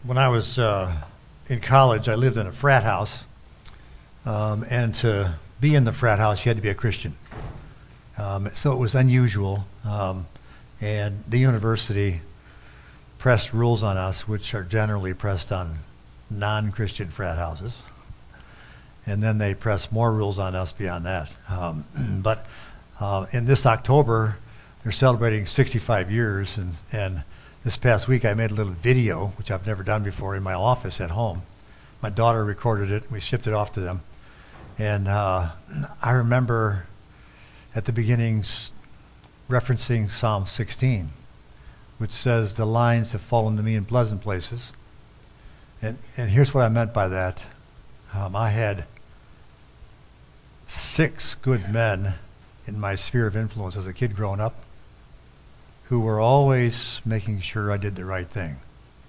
When I was in college, I lived in a frat house, and to be in the frat house, you had to be a Christian. So it was unusual, and the university pressed rules on us, which are generally pressed on non-Christian frat houses, and then they pressed more rules on us beyond that. But in this October, they're celebrating 65 years, and this past week I made a little video, which I've never done before, in my office at home. My daughter recorded it, and we shipped it off to them. And I remember at the beginning referencing Psalm 16, which says, "The lines have fallen to me in pleasant places." And here's what I meant by that. I had 6 good men in my sphere of influence as a kid growing up who were always making sure I did the right thing,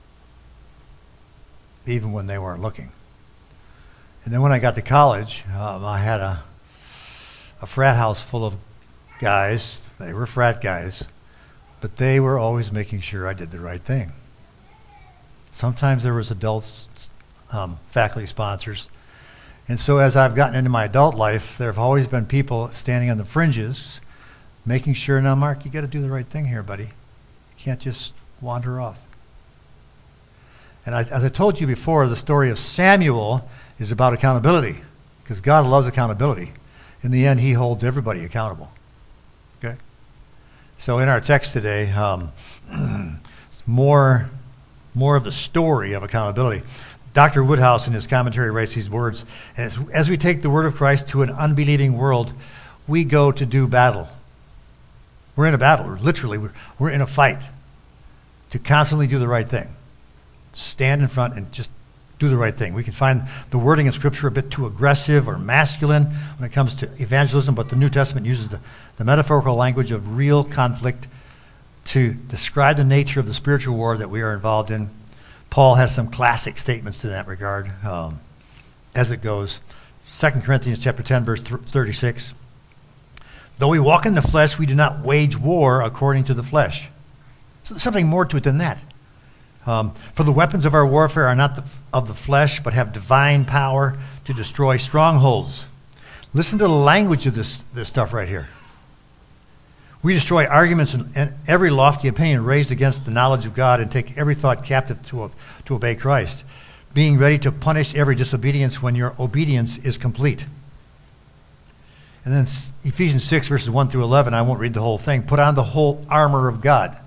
even when they weren't looking. And then when I got to college, I had a frat house full of guys. They were frat guys, but they were always making sure I did the right thing. Sometimes there was adults, faculty sponsors. And so as I've gotten into my adult life, there have always been people standing on the fringes making sure, now, Mark, you got to do the right thing here, buddy. You can't just wander off. And as I told you before, the story of Samuel is about accountability, because God loves accountability. In the end, he holds everybody accountable. Okay? So in our text today, it's more of the story of accountability. Dr. Woodhouse in his commentary writes these words, as we take the word of Christ to an unbelieving world, we go to do battle. We're in a battle. Literally, we're in a fight to constantly do the right thing. Stand in front and just do the right thing. We can find the wording in Scripture a bit too aggressive or masculine when it comes to evangelism, but the New Testament uses the metaphorical language of real conflict to describe the nature of the spiritual war that we are involved in. Paul has some classic statements to that regard as it goes. 2 Corinthians chapter 10, verse 36. Though we walk in the flesh, we do not wage war according to the flesh. So there's something more to it than that. For the weapons of our warfare are not of the flesh, but have divine power to destroy strongholds. Listen to the language of this stuff right here. We destroy arguments and every lofty opinion raised against the knowledge of God, and take every thought captive to obey Christ, being ready to punish every disobedience when your obedience is complete. And then Ephesians 6, verses 1 through 11, I won't read the whole thing. Put on the whole armor of God,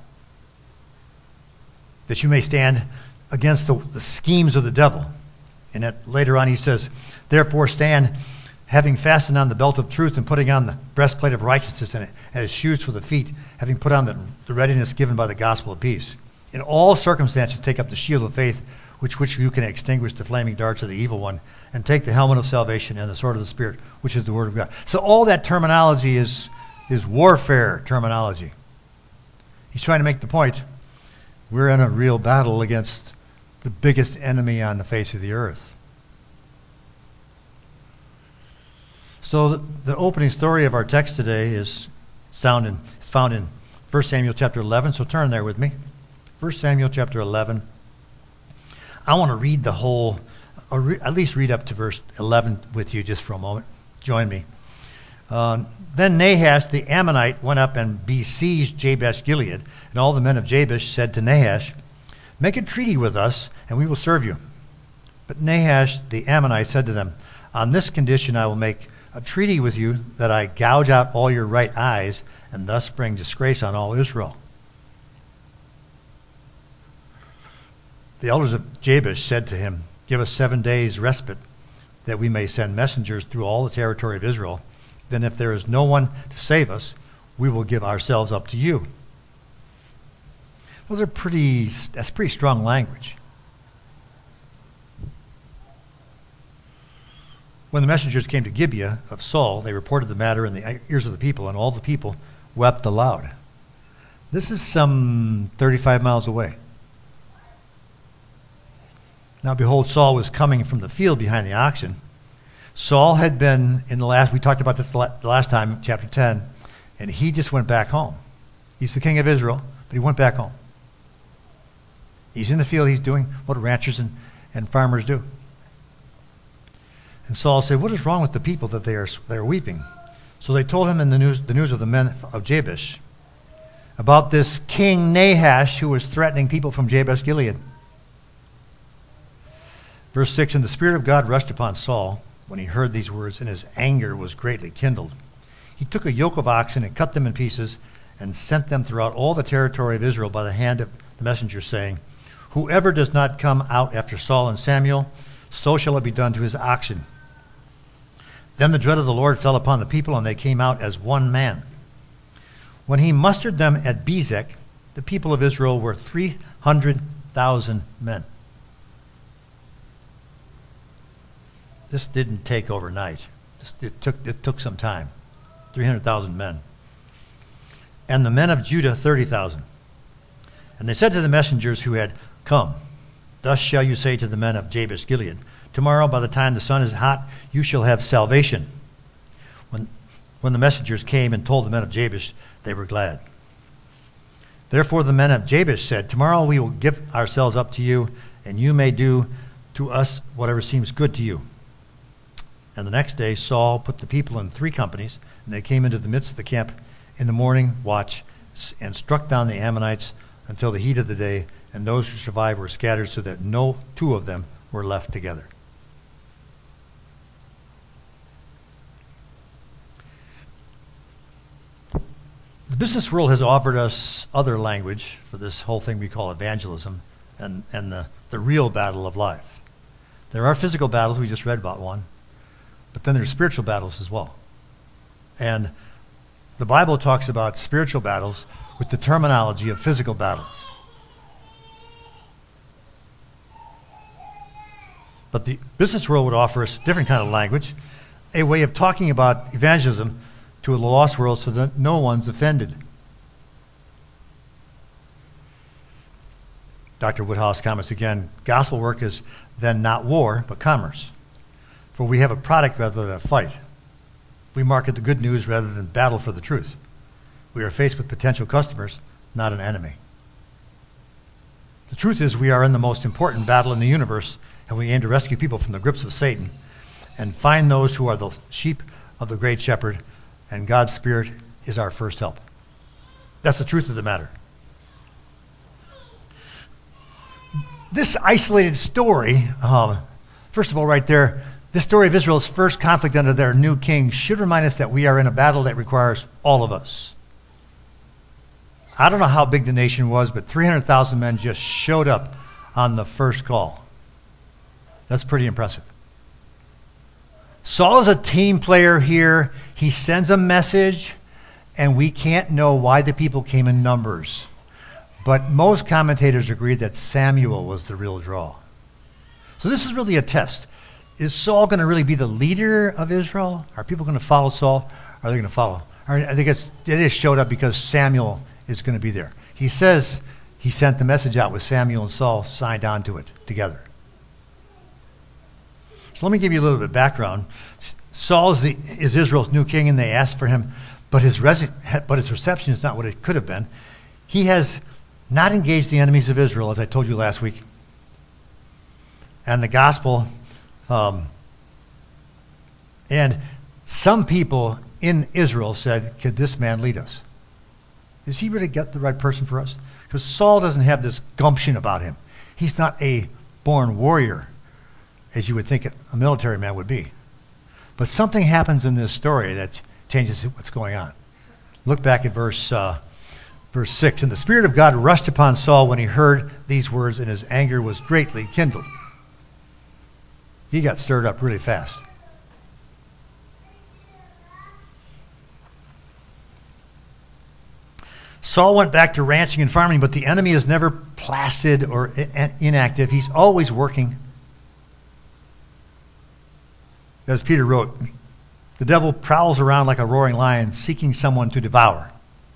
that you may stand against the schemes of the devil. And later on he says, therefore stand, having fastened on the belt of truth, and putting on the breastplate of righteousness, and as shoes for the feet, having put on the readiness given by the gospel of peace. In all circumstances take up the shield of faith, which you can extinguish the flaming darts of the evil one, and take the helmet of salvation and the sword of the Spirit, which is the word of God. So all that terminology is warfare terminology. He's trying to make the point, we're in a real battle against the biggest enemy on the face of the earth. So the opening story of our text today is found in 1 Samuel chapter 11, so turn there with me. 1 Samuel chapter 11. I want to read the whole, or at least read up to verse 11 with you just for a moment. Join me. Then Nahash the Ammonite went up and besieged Jabesh Gilead, and all the men of Jabesh said to Nahash, make a treaty with us, and we will serve you. But Nahash the Ammonite said to them, on this condition I will make a treaty with you, that I gouge out all your right eyes, and thus bring disgrace on all Israel. The elders of Jabesh said to him, give us 7 days respite, that we may send messengers through all the territory of Israel. Then if there is no one to save us, we will give ourselves up to you. That's pretty strong language. When the messengers came to Gibeah of Saul, they reported the matter in the ears of the people, and all the people wept aloud. This is some 35 miles away. Now behold, Saul was coming from the field behind the oxen. Saul had been we talked about this the last time, chapter 10, and he just went back home. He's the king of Israel, but he went back home. He's in the field. He's doing what ranchers and farmers do. And Saul said, what is wrong with the people that they are weeping? So they told him in the news of the men of Jabesh about this king Nahash who was threatening people from Jabesh Gilead. Verse 6, and the Spirit of God rushed upon Saul when he heard these words, and his anger was greatly kindled. He took a yoke of oxen and cut them in pieces and sent them throughout all the territory of Israel by the hand of the messenger, saying, whoever does not come out after Saul and Samuel, so shall it be done to his oxen. Then the dread of the Lord fell upon the people, and they came out as one man. When he mustered them at Bezek, the people of Israel were 300,000 men. This didn't take overnight. It took some time. 300,000 men. And the men of Judah, 30,000. And they said to the messengers who had come, thus shall you say to the men of Jabesh Gilead, tomorrow by the time the sun is hot, you shall have salvation. When the messengers came and told the men of Jabesh, they were glad. Therefore the men of Jabesh said, tomorrow we will give ourselves up to you, and you may do to us whatever seems good to you. And the next day Saul put the people in 3 companies, and they came into the midst of the camp in the morning watch and struck down the Ammonites until the heat of the day, and those who survived were scattered so that no 2 of them were left together. The business world has offered us other language for this whole thing we call evangelism and the real battle of life. There are physical battles, we just read about one, but then there's spiritual battles as well. And the Bible talks about spiritual battles with the terminology of physical battles. But the business world would offer us a different kind of language, a way of talking about evangelism to a lost world so that no one's offended. Dr. Woodhouse comments again, gospel work is then not war, but commerce. For we have a product rather than a fight. We market the good news rather than battle for the truth. We are faced with potential customers, not an enemy. The truth is we are in the most important battle in the universe, and we aim to rescue people from the grips of Satan and find those who are the sheep of the great shepherd, and God's Spirit is our first help. That's the truth of the matter. This isolated story, first of all right there, this story of Israel's first conflict under their new king should remind us that we are in a battle that requires all of us. I don't know how big the nation was, but 300,000 men just showed up on the first call. That's pretty impressive. Saul is a team player here. He sends a message, and we can't know why the people came in numbers. But most commentators agree that Samuel was the real draw. So this is really a test. Is Saul going to really be the leader of Israel? Are people going to follow Saul? Are they going to follow? I think it just showed up because Samuel is going to be there. He says he sent the message out with Samuel and Saul signed on to it together. So let me give you a little bit of background. Saul is Israel's new king, and they asked for him, but his reception is not what it could have been. He has not engaged the enemies of Israel, as I told you last week. And the gospel, and some people in Israel said, could this man lead us? Is he really the right person for us? Because Saul doesn't have this gumption about him. He's not a born warrior, as you would think a military man would be. But something happens in this story that changes what's going on. Look back at verse 6. And the Spirit of God rushed upon Saul when he heard these words, and his anger was greatly kindled. He got stirred up really fast. Saul went back to ranching and farming, but the enemy is never placid or inactive. He's always working. As Peter wrote, the devil prowls around like a roaring lion, seeking someone to devour.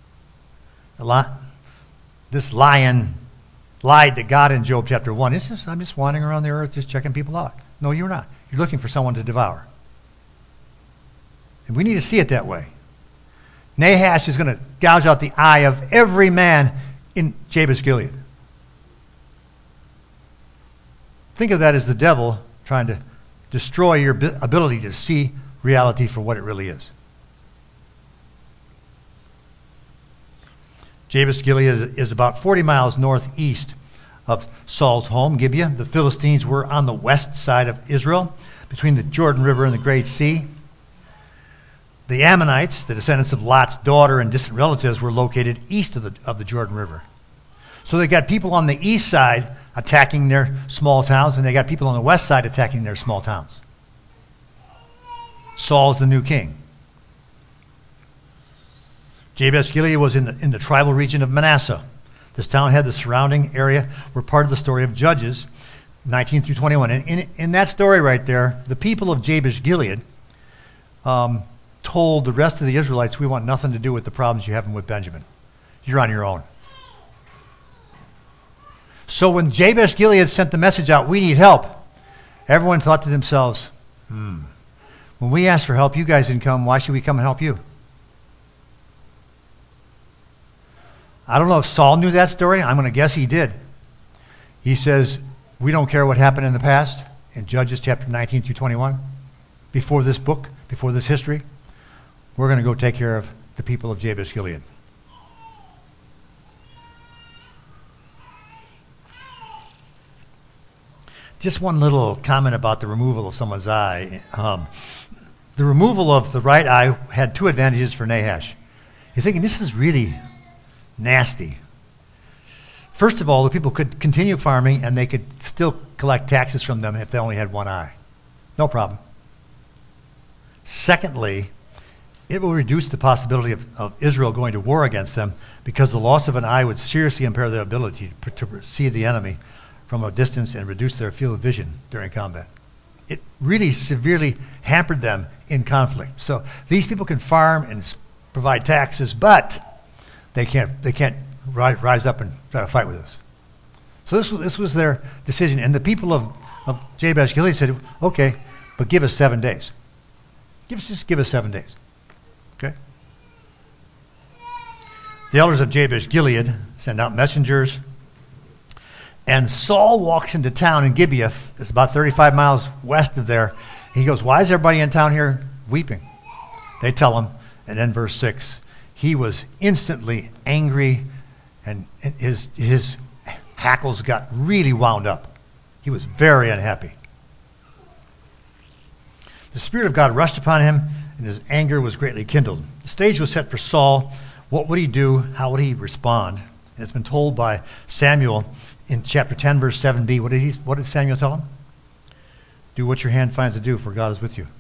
This lion lied to God in Job chapter 1. I'm just wandering around the earth, just checking people out. No, you're not. You're looking for someone to devour. And we need to see it that way. Nahash is going to gouge out the eye of every man in Jabesh Gilead. Think of that as the devil trying to destroy your ability to see reality for what it really is. Jabesh Gilead is about 40 miles northeast of Saul's home, Gibeah. The Philistines were on the west side of Israel, between the Jordan River and the Great Sea. The Ammonites, the descendants of Lot's daughter and distant relatives, were located east of the Jordan River. So they got people on the east side attacking their small towns, and they got people on the west side attacking their small towns. Saul's the new king. Jabesh Gilead was in the tribal region of Manasseh. This town had the surrounding area were part of the story of Judges 19 through 21. And in that story right there, the people of Jabesh Gilead told the rest of the Israelites, we want nothing to do with the problems you're having with Benjamin. You're on your own. So when Jabesh Gilead sent the message out, we need help, everyone thought to themselves, when we asked for help, you guys didn't come. Why should we come and help you? I don't know if Saul knew that story. I'm going to guess he did. He says, we don't care what happened in the past, in Judges chapter 19 through 21, before this book, before this history. We're going to go take care of the people of Jabesh Gilead. Just one little comment about the removal of someone's eye. The removal of the right eye had two advantages for Nahash. He's thinking, this is really nasty. First of all, the people could continue farming and they could still collect taxes from them if they only had one eye. No problem. Secondly, it will reduce the possibility of Israel going to war against them, because the loss of an eye would seriously impair their ability to perceive the enemy from a distance and reduce their field of vision during combat. It really severely hampered them in conflict. So these people can farm and provide taxes, but they can't rise up and try to fight with us. So this was their decision. And the people of Jabesh Gilead said, okay, but give us 7 days. Just give us 7 days. Okay? The elders of Jabesh Gilead send out messengers, and Saul walks into town in Gibeah. It's about 35 miles west of there. He goes, why is everybody in town here weeping? They tell him, and then verse 6, he was instantly angry, and his hackles got really wound up. He was very unhappy. The Spirit of God rushed upon him, and his anger was greatly kindled. The stage was set for Saul. What would he do? How would he respond? And it's been told by Samuel in chapter 10, verse 7b. What did Samuel tell him? Do what your hand finds to do, for God is with you.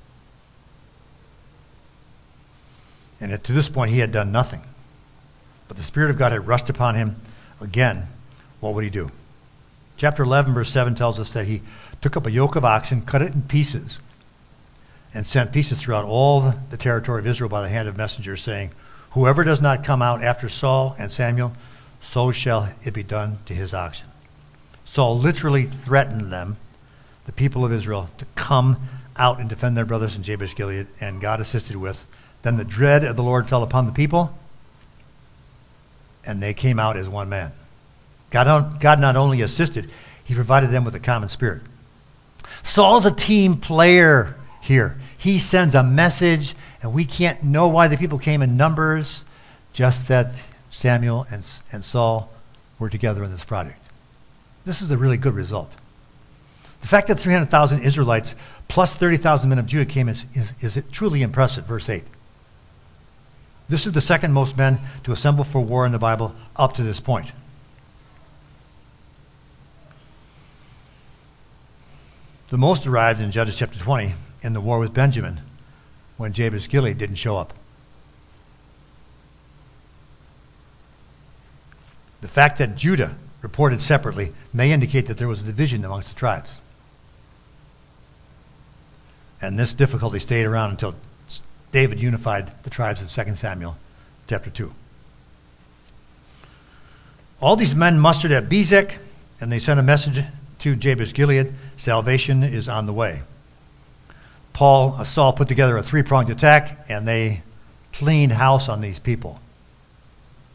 And to this point, he had done nothing. But the Spirit of God had rushed upon him again. What would he do? Chapter 11, verse 7 tells us that he took up a yoke of oxen, cut it in pieces, and sent pieces throughout all the territory of Israel by the hand of messengers, saying, whoever does not come out after Saul and Samuel, so shall it be done to his oxen. Saul literally threatened them, the people of Israel, to come out and defend their brothers in Jabesh Gilead, and God assisted with. Then the dread of the Lord fell upon the people, and they came out as one man. God not only assisted, he provided them with a common spirit. Saul's a team player here. He sends a message, and we can't know why the people came in numbers, just that Samuel and Saul were together in this project. This is a really good result. The fact that 300,000 Israelites plus 30,000 men of Judah came is truly impressive. Verse 8. This is the second most men to assemble for war in the Bible up to this point. The most arrived in Judges chapter 20 in the war with Benjamin, when Jabesh Gilead didn't show up. The fact that Judah reported separately may indicate that there was a division amongst the tribes. And this difficulty stayed around until David unified the tribes in 2 Samuel chapter 2. All these men mustered at Bezek, and they sent a message to Jabesh Gilead. Salvation is on the way. Saul put together a three-pronged attack, and they cleaned house on these people.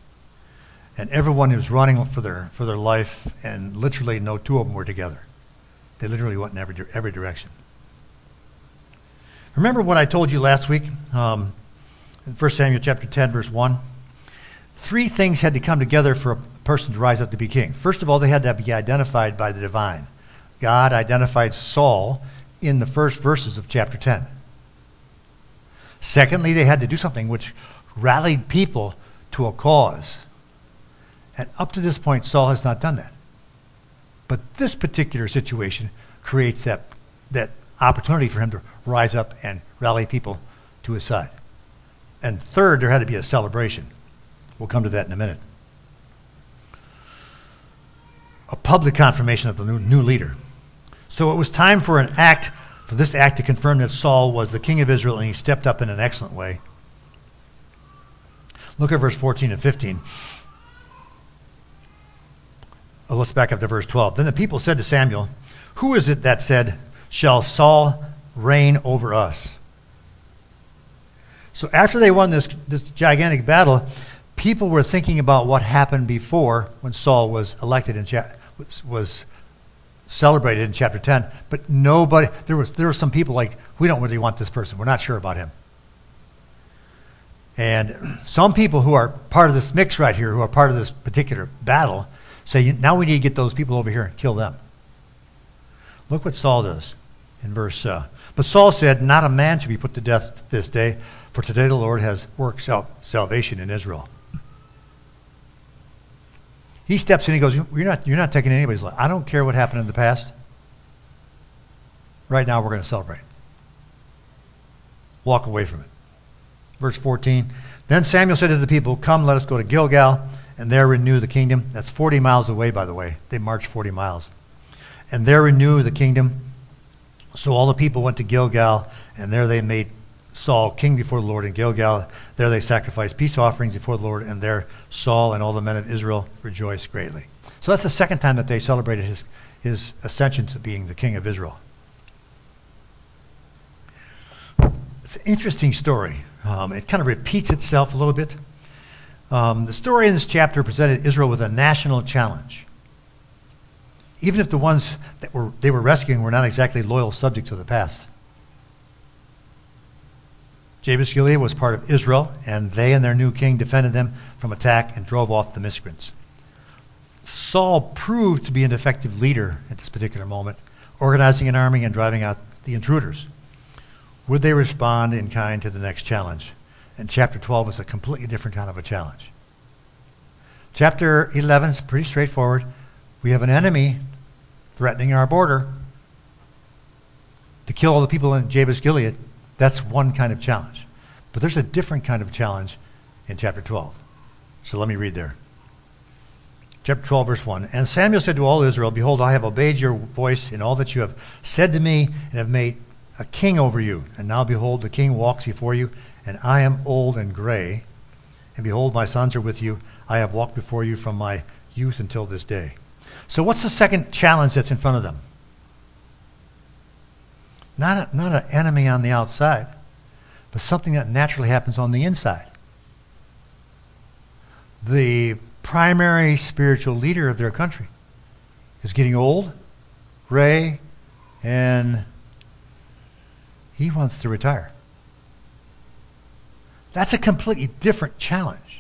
And everyone was running for their life, and literally no two of them were together. They literally went in every direction. Remember what I told you last week in 1 Samuel chapter 10, verse 1? 3 things had to come together for a person to rise up to be king. First of all, they had to be identified by the divine. God identified Saul in the first verses of chapter 10. Secondly, they had to do something which rallied people to a cause. And up to this point, Saul has not done that. But this particular situation creates that opportunity for him to rise up and rally people to his side. And third, there had to be a celebration. We'll come to that in a minute. A public confirmation of the new leader. So it was time for this act to confirm that Saul was the king of Israel, and he stepped up in an excellent way. Look at verse 14 and 15. Let's back up to verse 12. Then the people said to Samuel, "Who is it that said, 'Shall Saul reign over us?'" So after they won this gigantic battle, people were thinking about what happened before when Saul was elected and was celebrated in chapter 10. But nobody, there were some people like, we don't really want this person. We're not sure about him. And some people who are part of this mix right here, who are part of this particular battle, say, now we need to get those people over here and kill them. Look what Saul does in verse. But Saul said, "Not a man should be put to death this day, for today the Lord has worked salvation in Israel." He steps in and he goes, you're not taking anybody's life. I don't care what happened in the past. Right now we're going to celebrate. Walk away from it. Verse 14. Then Samuel said to the people, "Come, let us go to Gilgal, and there renew the kingdom." That's 40 miles away, by the way. They marched 40 miles. "And there renew the kingdom." So all the people went to Gilgal, and there they made Saul king before the Lord in Gilgal. There they sacrificed peace offerings before the Lord, and there Saul and all the men of Israel rejoiced greatly. So that's the second time that they celebrated his ascension to being the king of Israel. It's an interesting story. It kind of repeats itself a little bit. The story in this chapter presented Israel with a national challenge. Even if the ones that they were rescuing were not exactly loyal subjects of the past. Jabesh Gilead was part of Israel, and they and their new king defended them from attack and drove off the miscreants. Saul proved to be an effective leader at this particular moment, organizing an army and driving out the intruders. Would they respond in kind to the next challenge? And chapter 12 is a completely different kind of a challenge. Chapter 11 is pretty straightforward. We have an enemy threatening our border to kill all the people in Jabesh Gilead. That's one kind of challenge. But there's a different kind of challenge in chapter 12. So let me read there. Chapter 12, verse 1. "And Samuel said to all Israel, 'Behold, I have obeyed your voice in all that you have said to me, and have made a king over you. And now, behold, the king walks before you, and I am old and gray. And behold, my sons are with you. I have walked before you from my youth until this day.'" So what's the second challenge that's in front of them? Not an enemy on the outside, but something that naturally happens on the inside. The primary spiritual leader of their country is getting old, gray, and he wants to retire. That's a completely different challenge.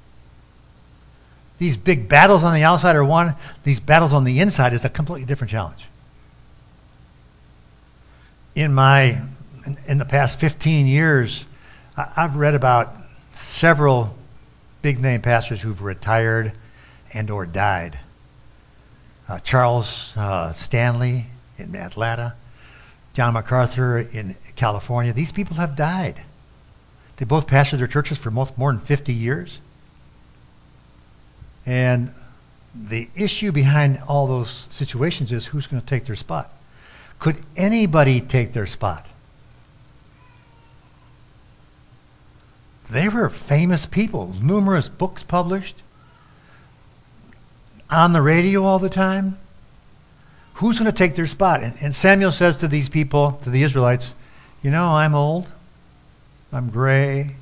These big battles on the outside are one. These battles on the inside is a completely different challenge. In the past 15 years, I've read about several big name pastors who've retired and or died. Charles Stanley in Atlanta, John MacArthur in California. These people have died. They both pastored their churches for more than 50 years. And the issue behind all those situations is who's going to take their spot. Could anybody take their spot? They were famous people, numerous books published, on the radio all the time. Who's going to take their spot? And Samuel says to these people, to the Israelites, I'm old, I'm gray,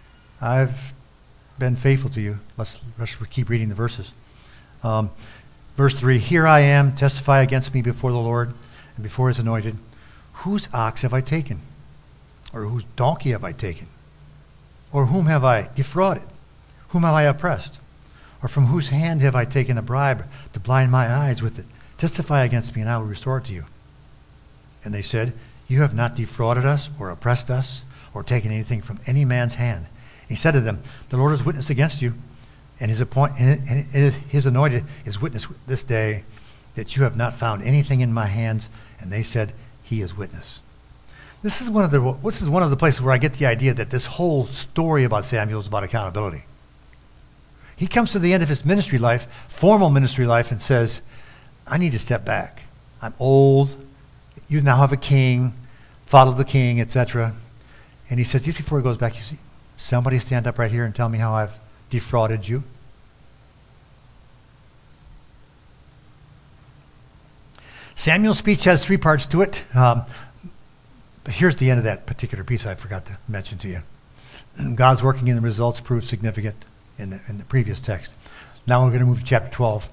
I've been faithful to you. Let's keep reading the verses. Verse 3, here I am, testify against me before the Lord and before his anointed. Whose ox have I taken? Or whose donkey have I taken? Or whom have I defrauded? Whom have I oppressed? Or from whose hand have I taken a bribe to blind my eyes with it? Testify against me, and I will restore it to you. And they said, you have not defrauded us or oppressed us or taken anything from any man's hand. He said to them, the Lord is witness against you, and his anointed is witness this day that you have not found anything in my hands. And they said, he is witness. This is one of the places where I get the idea that this whole story about Samuel is about accountability. He comes to the end of his ministry life, formal ministry life, and says, I need to step back. I'm old. You now have a king. Follow the king, etc. And he says, just before he goes back, you see, somebody stand up right here and tell me how I've defrauded you. Samuel's speech has 3 parts to it. Here's the end of that particular piece I forgot to mention to you. God's working in the results proved significant in the previous text. Now we're going to move to chapter 12.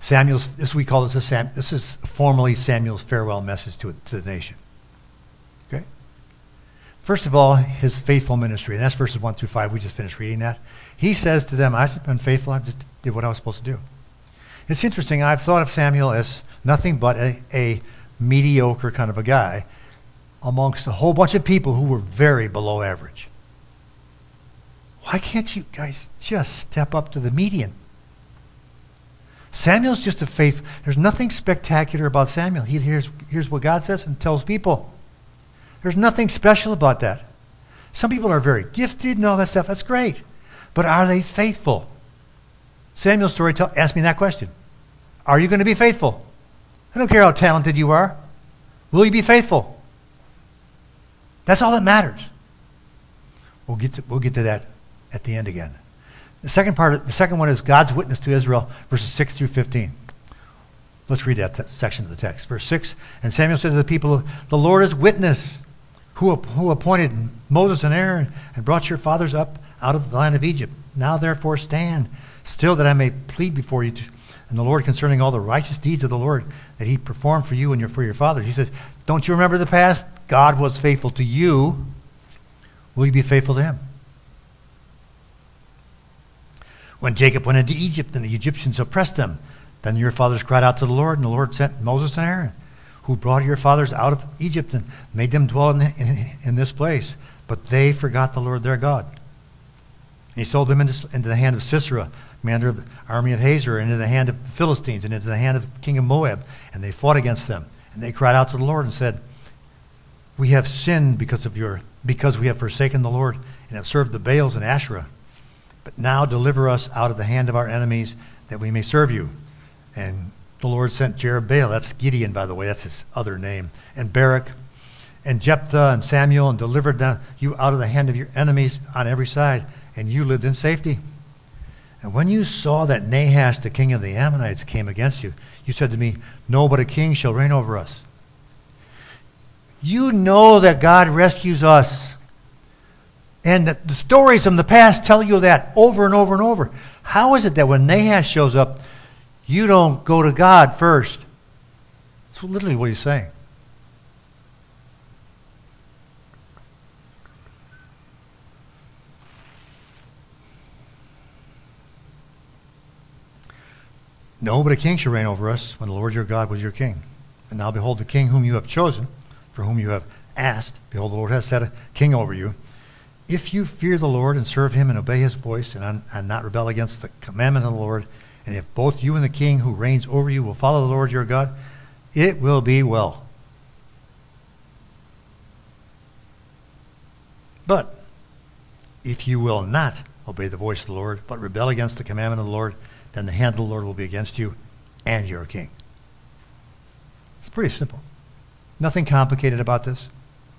This is formally Samuel's farewell message to the nation. Okay? First of all, his faithful ministry. And that's verses 1 through 5. We just finished reading that. He says to them, I've been faithful. I just did what I was supposed to do. It's interesting. I've thought of Samuel as nothing but a mediocre kind of a guy amongst a whole bunch of people who were very below average. Why can't you guys just step up to the median? Samuel's just a faith. There's nothing spectacular about Samuel. He hears what God says and tells people. There's nothing special about that. Some people are very gifted and all that stuff. That's great. But are they faithful? Samuel's story asked me that question. Are you going to be faithful? I don't care how talented you are. Will you be faithful? That's all that matters. We'll get to that at the end again. The second one is God's witness to Israel, verses 6 through 15. Let's read that section of the text. Verse 6, and Samuel said to the people, the Lord is witness, who appointed Moses and Aaron and brought your fathers up out of the land of Egypt. Now therefore stand still that I may plead before you and the Lord concerning all the righteous deeds of the Lord that he performed for you and for your fathers. He says, don't you remember the past? God was faithful to you. Will you be faithful to him? When Jacob went into Egypt and the Egyptians oppressed them, then your fathers cried out to the Lord, and the Lord sent Moses and Aaron, who brought your fathers out of Egypt and made them dwell in this place. But they forgot the Lord their God. And he sold them into the hand of Sisera, commander of the army of Hazor, and into the hand of the Philistines, and into the hand of the king of Moab. And they fought against them. And they cried out to the Lord and said, we have sinned because we have forsaken the Lord and have served the Baals and Asherah. But now deliver us out of the hand of our enemies, that we may serve you. And the Lord sent Jerubbaal, that's Gideon, by the way, that's his other name, and Barak, and Jephthah, and Samuel, and delivered you out of the hand of your enemies on every side, and you lived in safety. And when you saw that Nahash, the king of the Ammonites, came against you, you said to me, no, but a king shall reign over us. You know that God rescues us. And the stories from the past tell you that over and over and over. How is it that when Nahash shows up, you don't go to God first? That's literally what he's saying. No, but a king shall reign over us when the Lord your God was your king. And now behold, the king whom you have chosen, for whom you have asked, behold, the Lord has set a king over you. If you fear the Lord and serve him and obey his voice and not rebel against the commandment of the Lord, and if both you and the king who reigns over you will follow the Lord your God, it will be well. But if you will not obey the voice of the Lord, but rebel against the commandment of the Lord, then the hand of the Lord will be against you and your king. It's pretty simple. Nothing complicated about this.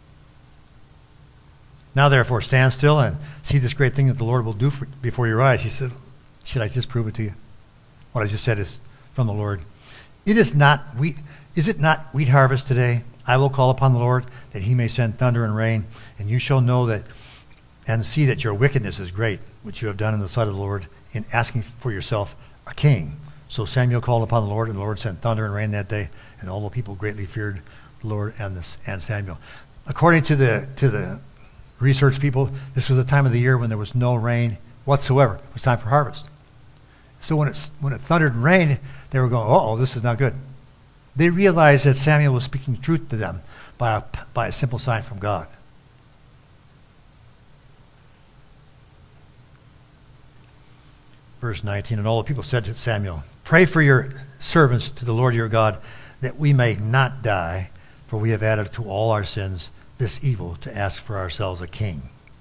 Now therefore stand still and see this great thing that the Lord will do before your eyes. He said, should I just prove it to you? What I just said is from the Lord. Is it not wheat harvest today? I will call upon the Lord that he may send thunder and rain, and you shall know that and see that your wickedness is great, which you have done in the sight of the Lord in asking for yourself a king. So Samuel called upon the Lord, and the Lord sent thunder and rain that day, and all the people greatly feared the Lord and Samuel. According to the research people, this was a time of the year when there was no rain whatsoever. It was time for harvest. So when it thundered and rained, they were going, uh-oh, this is not good. They realized that Samuel was speaking truth to them by a simple sign from God. Verse 19, and all the people said to Samuel, pray for your servants to the Lord your God, that we may not die, for we have added to all our sins this evil to ask for ourselves a king.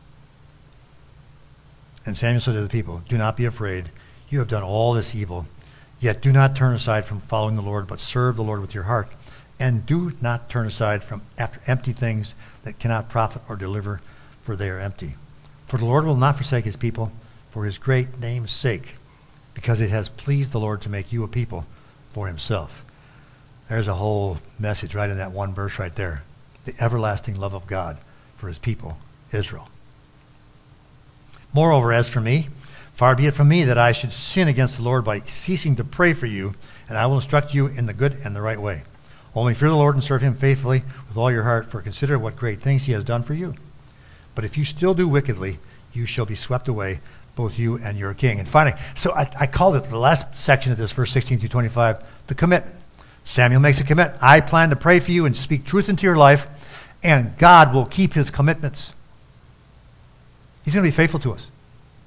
And Samuel said to the people, do not be afraid. You have done all this evil. Yet do not turn aside from following the Lord, but serve the Lord with your heart. And do not turn aside from after empty things that cannot profit or deliver, for they are empty. For the Lord will not forsake his people for his great name's sake, because it has pleased the Lord to make you a people for himself. There's a whole message right in that one verse right there. The everlasting love of God for his people, Israel. Moreover, as for me, far be it from me that I should sin against the Lord by ceasing to pray for you, and I will instruct you in the good and the right way. Only fear the Lord and serve him faithfully with all your heart, for consider what great things he has done for you. But if you still do wickedly, you shall be swept away, both you and your king. And finally, so I called it the last section of this, verse 16 through 25, the commitment. Samuel makes a commitment. I plan to pray for you and speak truth into your life, and God will keep his commitments. He's going to be faithful to us.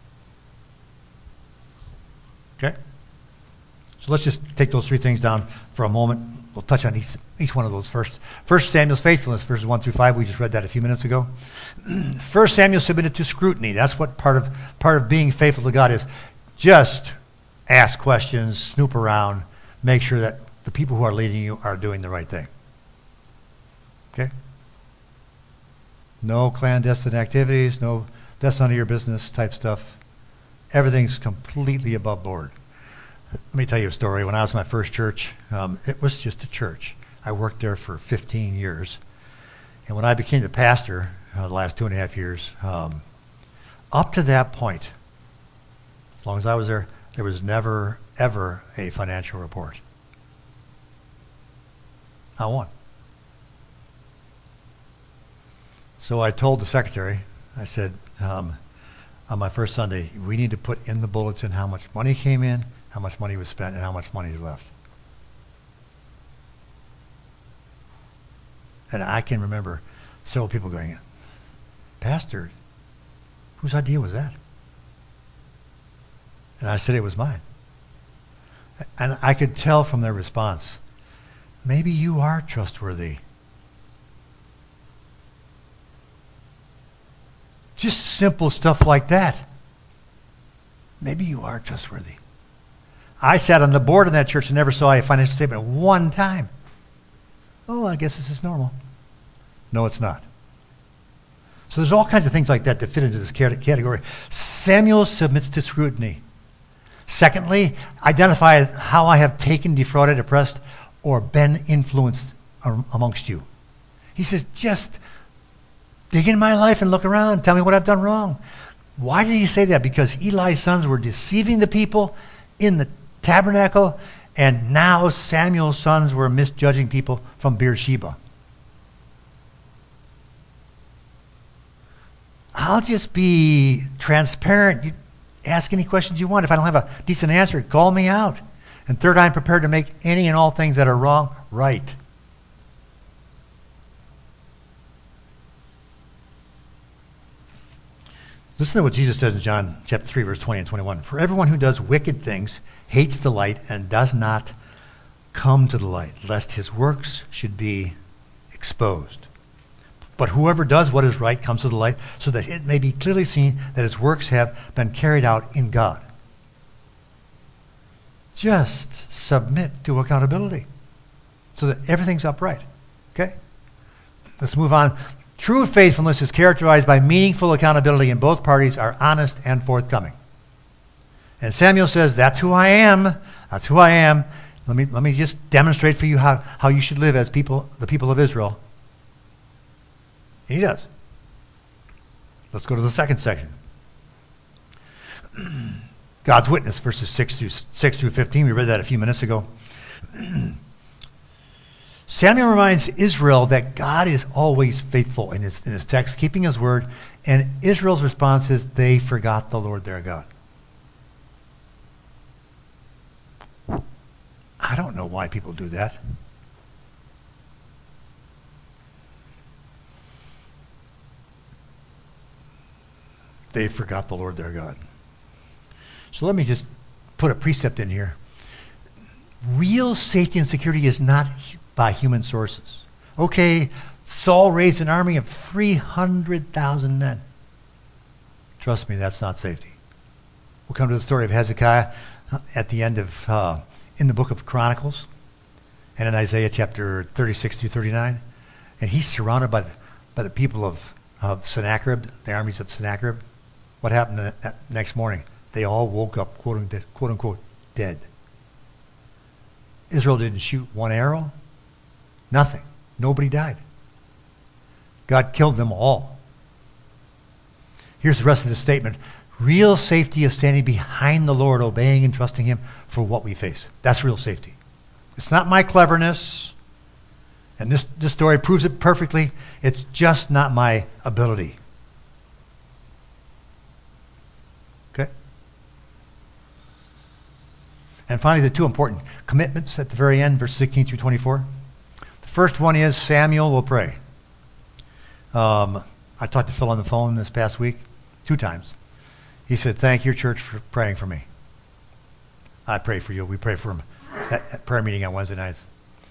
Okay? So let's just take those three things down for a moment. We'll touch on each one of those first. First, Samuel's faithfulness, verses 1 through 5. We just read that a few minutes ago. First, Samuel submitted to scrutiny. That's what part of being faithful to God is. Just ask questions, snoop around, make sure that the people who are leading you are doing the right thing. Okay? No clandestine activities, no that's none of your business type stuff. Everything's completely above board. Let me tell you a story. When I was in my first church, it was just a church. I worked there for 15 years. And when I became the pastor, the last 2.5 years, up to that point, as long as I was there was never, ever a financial report. Not one. So I told the secretary, I said, on my first Sunday, we need to put in the bulletin how much money came in, how much money was spent, and how much money is left. And I can remember several people going, Pastor, whose idea was that? And I said it was mine. And I could tell from their response, maybe you are trustworthy. Just simple stuff like that. Maybe you are trustworthy. I sat on the board of that church and never saw a financial statement one time. Oh, I guess this is normal. No, it's not. So there's all kinds of things like that that fit into this category. Samuel submits to scrutiny. Secondly, identify how I have taken, defrauded, oppressed, or been influenced amongst you. He says, just dig in my life and look around. Tell me what I've done wrong. Why did he say that? Because Eli's sons were deceiving the people in the tabernacle, and now Samuel's sons were misjudging people from Beersheba. I'll just be transparent. You ask any questions you want. If I don't have a decent answer, call me out. And third, I'm prepared to make any and all things that are wrong right. Listen to what Jesus says in John chapter 3, verse 20 and 21. For everyone who does wicked things hates the light and does not come to the light, lest his works should be exposed. But whoever does what is right comes to the light, so that it may be clearly seen that his works have been carried out in God. Just submit to accountability so that everything's upright. Okay? Let's move on. True faithfulness is characterized by meaningful accountability, and both parties are honest and forthcoming. And Samuel says, that's who I am. That's who I am. Let me just demonstrate for you how you should live as the people of Israel. And he does. Let's go to the second section. God's witness, verses 6 through 15. We read that a few minutes ago. Samuel reminds Israel that God is always faithful in his text, keeping his word, and Israel's response is they forgot the Lord their God. I don't know why people do that. They forgot the Lord their God. So let me just put a precept in here. Real safety and security is not by human sources. Okay, Saul raised an army of 300,000 men. Trust me, that's not safety. We'll come to the story of Hezekiah at the end of, in the book of Chronicles, and in Isaiah chapter 36 through 39. And he's surrounded by the people of Sennacherib, the armies of Sennacherib. What happened that next morning? They all woke up, quote unquote, dead. Israel didn't shoot one arrow. Nothing. Nobody died. God killed them all. Here's the rest of the statement. Real safety is standing behind the Lord, obeying and trusting him for what we face. That's real safety. It's not my cleverness, and this story proves it perfectly. It's just not my ability. Okay? And finally, the two important commitments at the very end, verse 16 through 24. The first one is Samuel will pray. I talked to Phil on the phone this past week 2 times. He said, thank your church for praying for me. I pray for you. We pray for him at prayer meeting on Wednesday nights.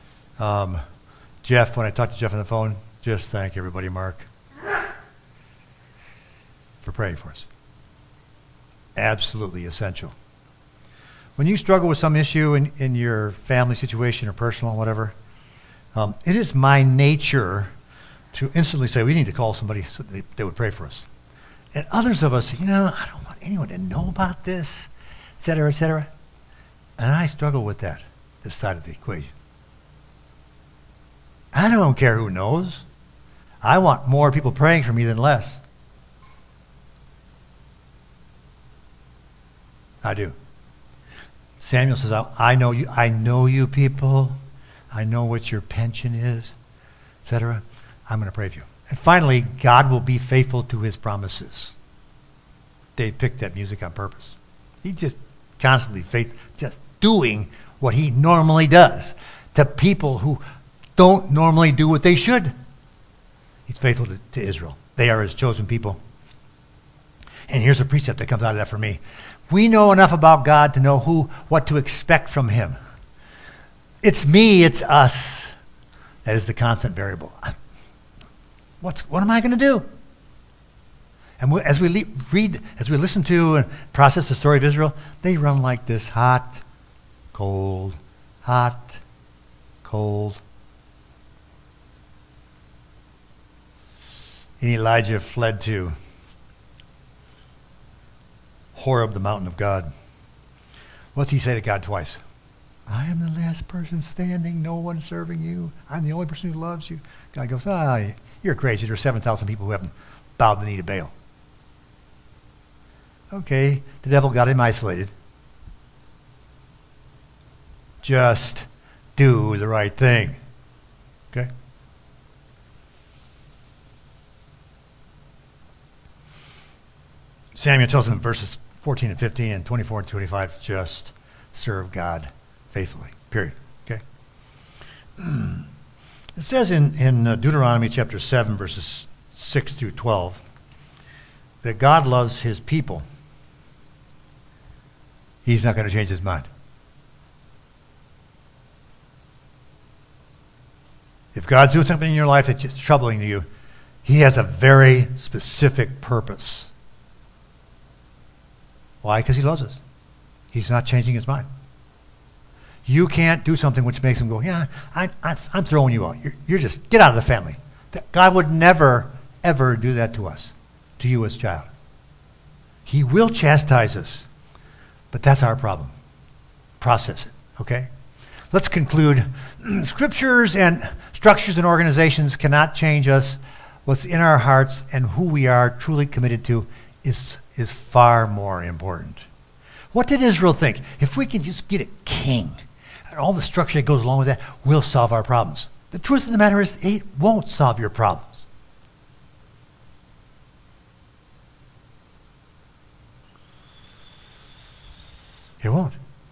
Jeff, when I talked to Jeff on the phone, just thank everybody, Mark, for praying for us. Absolutely essential. When you struggle with some issue in your family situation or personal, whatever, it is my nature to instantly say, we need to call somebody so they would pray for us. And others of us, I don't want anyone to know about this, et cetera, et cetera. And I struggle with this side of the equation. I don't care who knows. I want more people praying for me than less. I do. Samuel says, I know you people. I know what your pension is, etc. I'm going to pray for you. And finally, God will be faithful to his promises. They picked that music on purpose. He just constantly just doing what he normally does to people who don't normally do what they should. He's faithful to Israel. They are his chosen people. And here's a precept that comes out of that for me. We know enough about God to know what to expect from him. It's me, it's us. That is the constant variable. What am I going to do? And as we listen to and process the story of Israel, they run like this: hot, cold, hot, cold. And Elijah fled to Horeb, the mountain of God. What's he say to God twice? I am the last person standing, no one serving you. I'm the only person who loves you. God goes, you're crazy. There are 7,000 people who haven't bowed the knee to Baal. Okay, the devil got him isolated. Just do the right thing. Okay? Samuel tells him in verses 14 and 15 and 24 and 25, just serve God faithfully. Period. Okay? It says in Deuteronomy chapter 7, verses 6 through 12, that God loves his people. He's not going to change his mind. If God's doing something in your life that's troubling you, he has a very specific purpose. Why? Because he loves us. He's not changing his mind. You can't do something which makes him go, yeah, I'm throwing you out. You're just, get out of the family. God would never, ever do that to us, to you as a child. He will chastise us, but that's our problem. Process it, okay? Let's conclude. Scriptures and structures and organizations cannot change us. What's in our hearts and who we are truly committed to is far more important. What did Israel think? If we can just get a king and all the structure that goes along with that, we'll solve our problems. The truth of the matter is, it won't solve your problems. It won't.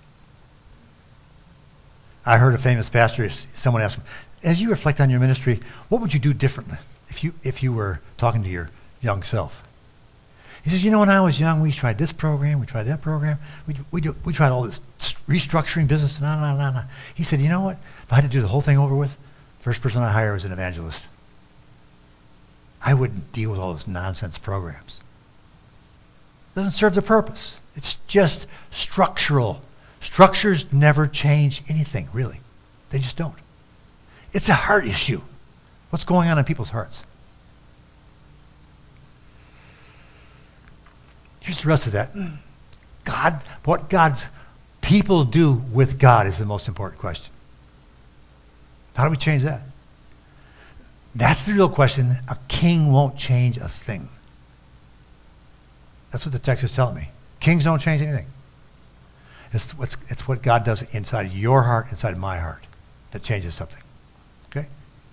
I heard a famous pastor, someone asked him, as you reflect on your ministry, what would you do differently if you were talking to your young self? He says, when I was young, we tried this program, we tried that program, we tried all this restructuring business, and. He said, you know what? If I had to do the whole thing over with, first person I hire is an evangelist. I wouldn't deal with all those nonsense programs. It doesn't serve the purpose. It's just structural. Structures never change anything, really. They just don't. It's a heart issue. What's going on in people's hearts? Here's the rest of that. What God's people do with God is the most important question. How do we change that? That's the real question. A king won't change a thing. That's what the text is telling me. Kings don't change anything. It's what God does inside your heart, inside my heart, that changes something. Okay?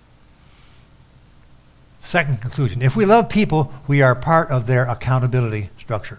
Second conclusion. If we love people, we are part of their accountability structure.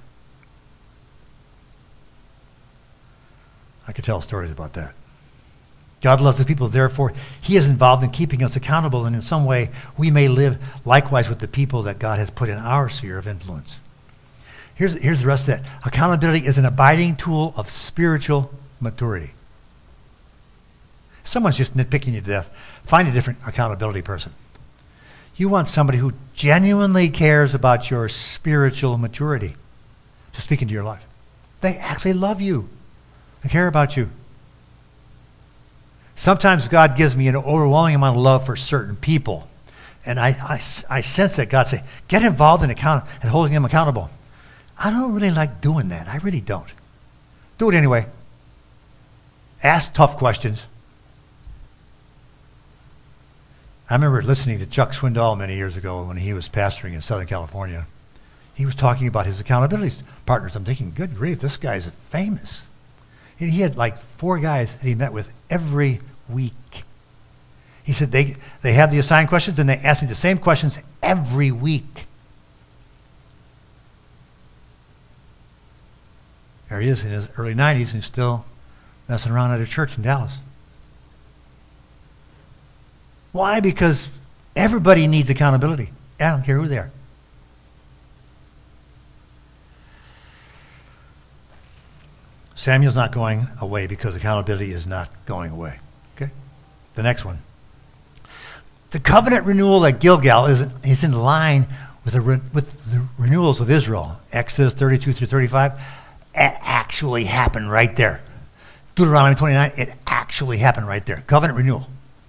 I could tell stories about that. God loves the people, therefore, he is involved in keeping us accountable, and in some way, we may live likewise with the people that God has put in our sphere of influence. Here's the rest of that. Accountability is an abiding tool of spiritual maturity. Someone's just nitpicking you to death. Find a different accountability person. You want somebody who genuinely cares about your spiritual maturity. Just speak into your life. They actually love you. They care about you. Sometimes God gives me an overwhelming amount of love for certain people. And I sense that God say, get involved in holding them accountable. I don't really like doing that. I really don't. Do it anyway. Ask tough questions. I remember listening to Chuck Swindoll many years ago when he was pastoring in Southern California. He was talking about his accountability partners. I'm thinking, good grief, this guy's famous. And he had like 4 guys that he met with every week. He said they have the assigned questions and they ask me the same questions every week. There he is in his early 90s and still messing around at a church in Dallas. Why? Because everybody needs accountability. I don't care who they are. Samuel's not going away because accountability is not going away. Okay? The next one. The covenant renewal at Gilgal is in line with the renewals of Israel. Exodus 32 through 35. It actually happened right there. Deuteronomy 29, it actually happened right there. Covenant renewal.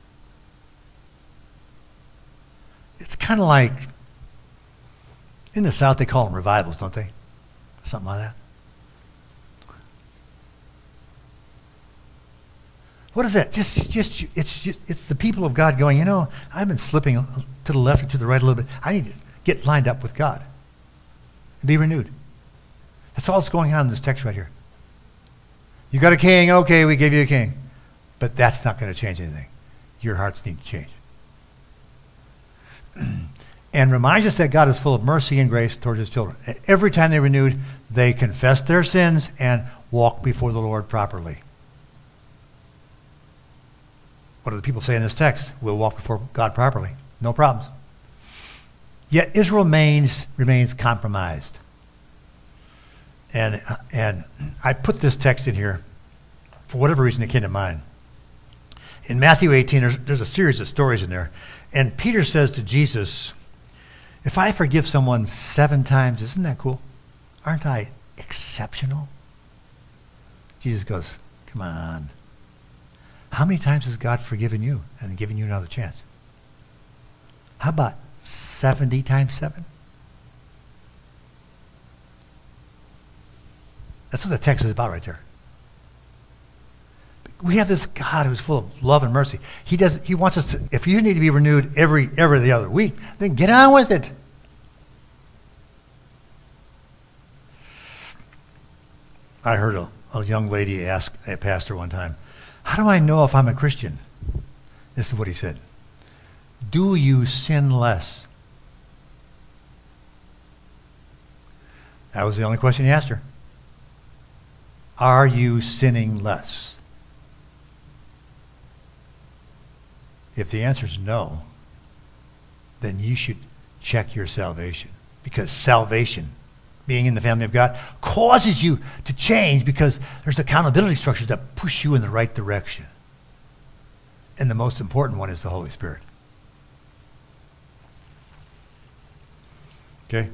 It's kind of like, in the South they call them revivals, don't they? Something like that. What is that? It's the people of God going, I've been slipping to the left or to the right a little bit. I need to get lined up with God and be renewed. That's all that's going on in this text right here. You got a king, okay, we gave you a king. But that's not going to change anything. Your hearts need to change. And reminds us that God is full of mercy and grace towards his children. Every time they're renewed, they confess their sins and walk before the Lord properly. What do the people say in this text? We'll walk before God properly. No problems. Yet Israel remains compromised. And I put this text in here for whatever reason it came to mind. In Matthew 18, there's a series of stories in there. And Peter says to Jesus, if I forgive someone 7 times, isn't that cool? Aren't I exceptional? Jesus goes, come on. How many times has God forgiven you and given you another chance? How about 70 times 7? That's what the text is about right there. We have this God who's full of love and mercy. He wants us to, if you need to be renewed every the other week, then get on with it. I heard a young lady ask a pastor one time, how do I know if I'm a Christian? This is what he said. Do you sin less? That was the only question he asked her. Are you sinning less? If the answer is no, then you should check your salvation. Because salvation, being in the family of God, causes you to change because there's accountability structures that push you in the right direction. And the most important one is the Holy Spirit. Okay?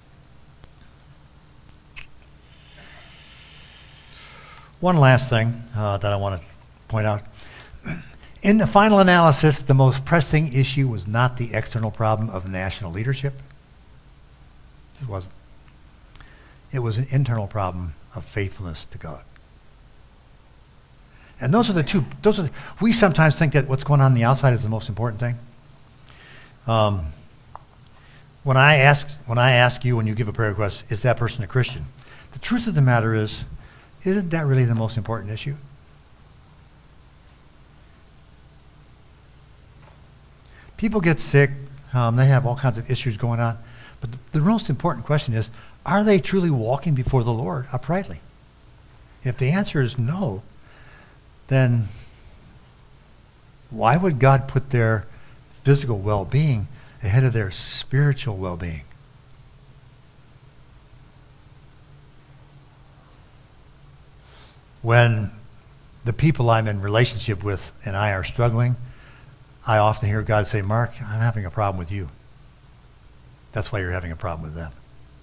One last thing that I want to point out. In the final analysis, the most pressing issue was not the external problem of national leadership. It wasn't. It was an internal problem of faithfulness to God. And those are the two. We sometimes think that what's going on the outside is the most important thing. When I ask you when you give a prayer request, is that person a Christian? The truth of the matter is, isn't that really the most important issue? People get sick. They have all kinds of issues going on. But the most important question is, are they truly walking before the Lord uprightly? If the answer is no, then why would God put their physical well-being ahead of their spiritual well-being? When the people I'm in relationship with and I are struggling, I often hear God say, Mark, I'm having a problem with you. That's why you're having a problem with them.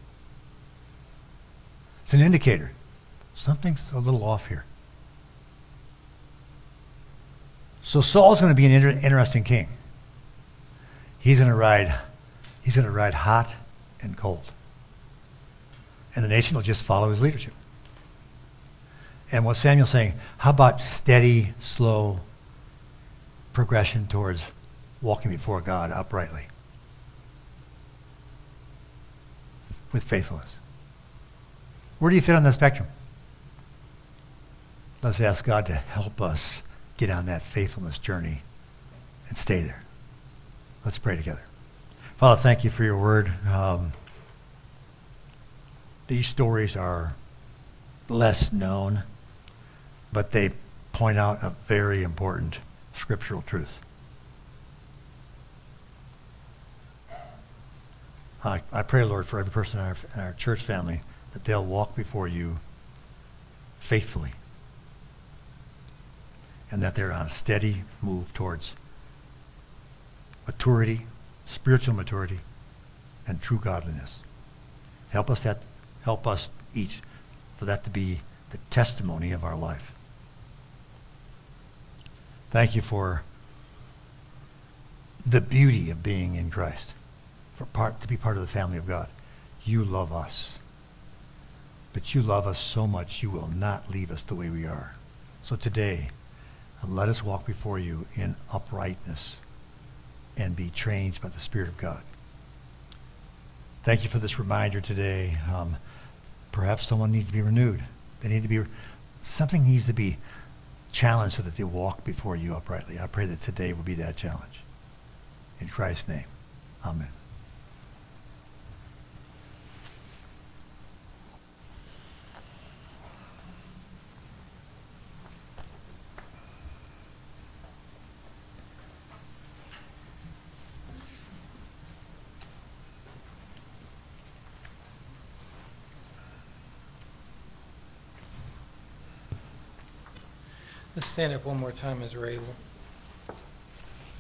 It's an indicator. Something's a little off here. So Saul's going to be an interesting king. He's going to ride hot and cold. And the nation will just follow his leadership. And what Samuel's saying, how about steady, slow progression towards walking before God uprightly with faithfulness? Where do you fit on the spectrum? Let's ask God to help us get on that faithfulness journey and stay there. Let's pray together. Father, thank you for your word. These stories are less known, but they point out a very important scriptural truth. I pray, Lord, for every person in our church family that they'll walk before you faithfully and that they're on a steady move towards maturity, spiritual maturity, and true godliness. Help us each for that to be the testimony of our life. Thank you for the beauty of being in Christ, to be part of the family of God. You love us, but you love us so much you will not leave us the way we are. So today, let us walk before you in uprightness and be changed by the Spirit of God. Thank you for this reminder today. Perhaps someone needs to be renewed. Something needs to be challenged so that they walk before you uprightly. I pray that today will be that challenge. In Christ's name, amen. Let's stand up one more time as we're able.